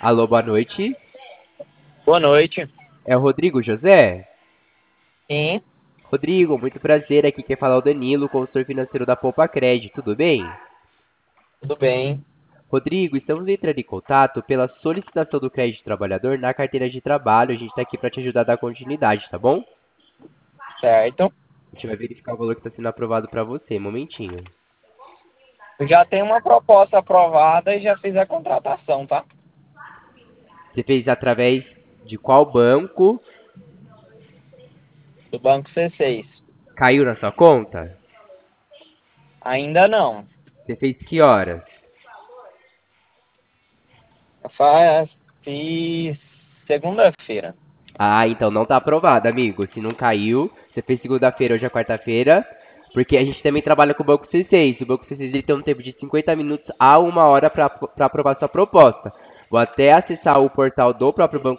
Alô, boa noite. Boa noite. É o Rodrigo José? Sim, Rodrigo, muito prazer. Aqui quem fala é o Danilo, consultor financeiro da Poupa Crédito. Tudo bem? tudo bem. Rodrigo, estamos entrando em contato pela solicitação do crédito trabalhador na carteira de trabalho. A gente está aqui para te ajudar a dar continuidade, tá bom? Certo. A gente vai verificar o valor que está sendo aprovado para você. Momentinho. Eu já tenho uma proposta aprovada e já fiz a contratação, tá? Você fez através de qual banco? Do Banco C6. Caiu na sua conta? Ainda não. Você fez que horas? Fiz segunda-feira. Ah, então não tá aprovado, amigo. Se não caiu, você fez segunda-feira, hoje é quarta-feira, porque a gente também trabalha com o Banco C6. O Banco C6 ele tem um tempo de 50 minutos a 1 hora para aprovar sua proposta. Vou até acessar o portal do próprio Banco